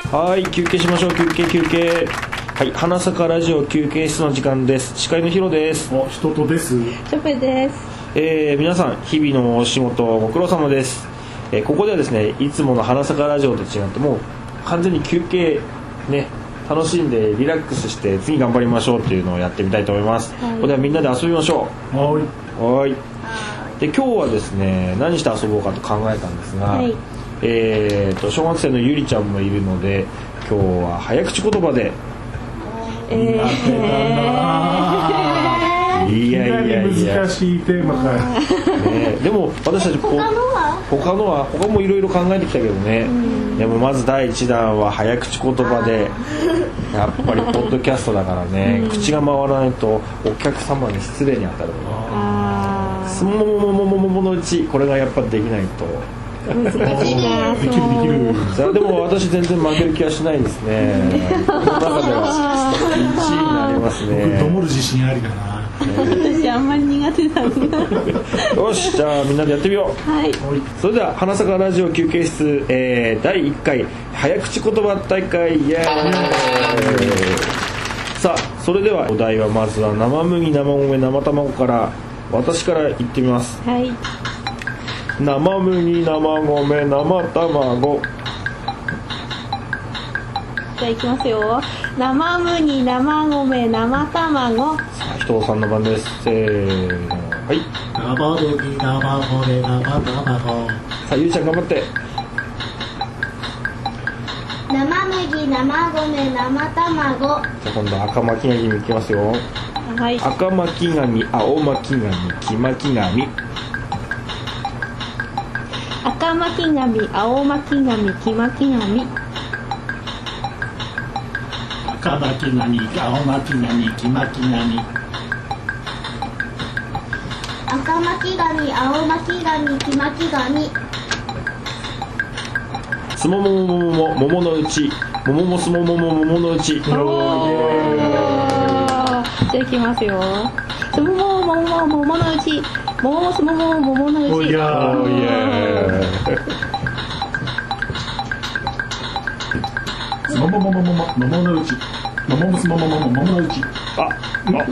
はい、休憩しましょう。休憩。はい、花咲かラジオ休憩室の時間です。司会のヒロです。 人とです。 ショペです。 皆さん日々のお仕事ご苦労様です。ここではですね、いつもの花咲かラジオと違ってもう完全に休憩ね、楽しんでリラックスして次頑張りましょうっていうのをやってみたいと思います。ここではみんなで遊びましょう。はい。で今日はですね、何して遊ぼうかと考えたんですが、小学生のゆりちゃんもいるので今日は早口言葉で。 いや難しいテーマか、 でも私たち他もいろいろ考えてきたけどね、でもまず第1弾は早口言葉で、やっぱりポッドキャストだからね、口が回らないとお客様に失礼に当たるすもものうち、これがやっぱできないと難しいな。 できるでも私全然負ける気はしないですね。この中では1位になりますね。 僕どもる自信ありだな。 私あんまり苦手なんだ。 よし、じゃあみんなでやってみよう。 はい。 それでは花咲かラジオ休憩室、第1回早口言葉大会イエーイ。さあ、それではお題はまずは生麦、生米、生卵から私から言ってみます。 はい。 生麦、生米、生卵。 じゃあいきますよ。生麦、生米、生卵。 さあ、人さんの番です。せーの、はい。 生麦、生米、生卵。 さあ、ゆりちゃん頑張って。 生麦、生米、生卵。 じゃあ今度赤巻紙いきますよ。 はい。 赤巻紙、青巻紙、黄巻紙。 赤巻紙、青巻紙、黄巻紙。 赤巻紙、青巻紙、黄巻紙。 赤巻紙、青巻紙、黄巻紙。 すももももも桃のうち、桃もすももも桃のうち。 じゃあいきますよ。すもももも桃のうち、桃もすもも桃のうち。 おいやー。 すももももも桃のうち、桃もすももも桃のうち。 やばい。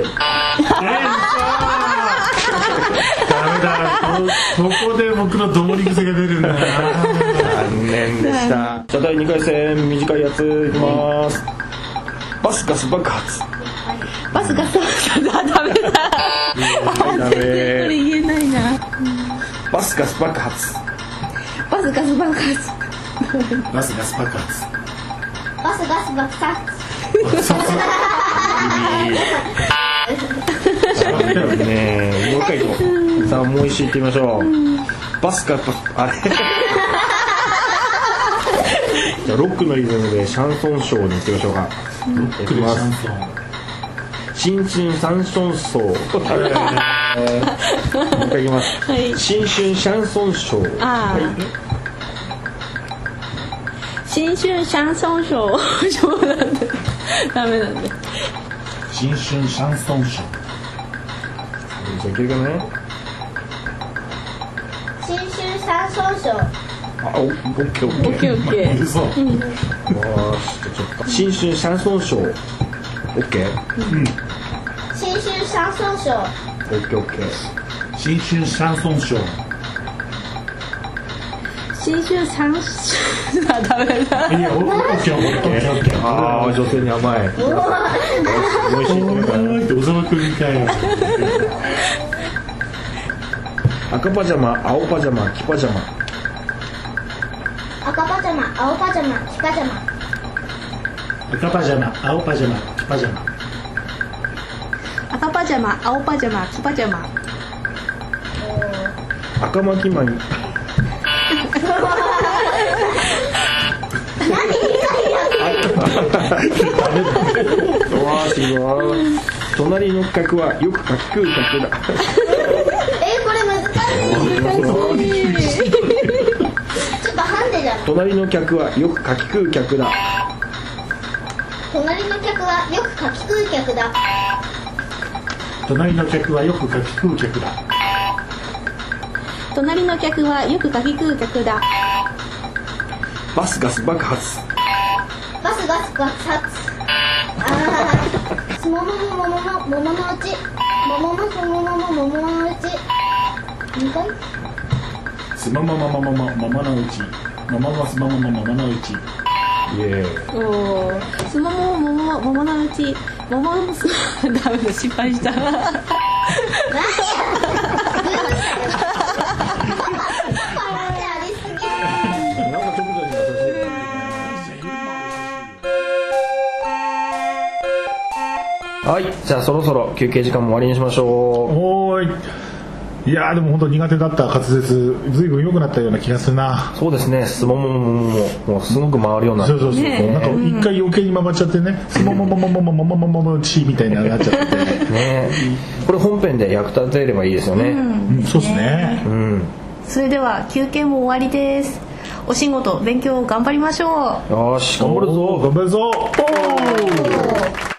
ダメだ、ここで僕のどもり癖が出るんだな。 残念でした。じゃあ第2回戦、短いやついきます。バスガス爆発。 バスガスダメだ。 ダメ。 これ言えないな。 バスガス爆発。 バスガス爆発。 バスガス爆発。 バスガス爆発。 ね、もう一回いこう。さあもう一周いってみましょう。バスガスあれ。じゃあロックのリズムでシャンソンショーに行ってみましょうか。 ロックでシャンソン。 新春シャンソンショー。もう一回いきます。 はい。 新春シャンソンショー。 ああ。新春シャンソンショー。そうなんだ。ダメなんだ。 新春シャンソンショー。 じゃあいけるかね。 新春シャンソンショー。 オッケー。 オッケー。 嘘。 ちょっと新春シャンソンショー。オッケー。 新春シャンソンショー。 オッケー。 新春シャンソンショー。 新春シャンダメだ。 いや、オッケー。 ああ、女性に甘い。 おいしいって小沢君みたいな。 赤パジャマ、青パジャマ、黄パジャマ。 赤パジャマ、青パジャマ、黄パジャマ。 赤パジャマ、青パジャマ、黄パジャマ。 赤パジャマ、青パジャマ、黄パジャマ。 赤巻マニ。わあ、すごい。隣の客はよくかき食う客だ。 これ難しい。ちょっとハンデじゃん。 隣の客はよくかき食う客だ。 隣の客はよくかき食う客だ。 隣の客はよくかき食う客だ。 隣の客はよくかき食う客だ。 バスガス爆発。 がさつすもももももももものうちもももすももももものうち2回すままままままままのうちままますまままままのうちイエーイ。 おーすもももももものうちもももすダメだ失敗した何やなんかちょっと優しい。はい、じゃあそろそろ休憩時間も終わりにしましょおーい。いやーでも本当苦手だった滑舌ずいぶん良くなったような気がするな。 う。そうですね、すもももももうすごく回るような。 そうそうそう、 ねなんか一回余計に回っちゃってね、すもももももももももももちみたいになっちゃってね、これ本編で役立てればいいですよね。 うんそうですね。 それでは休憩も終わりです。お仕事勉強頑張りましょう。 よし頑張るぞ。 頑張るぞ。おー。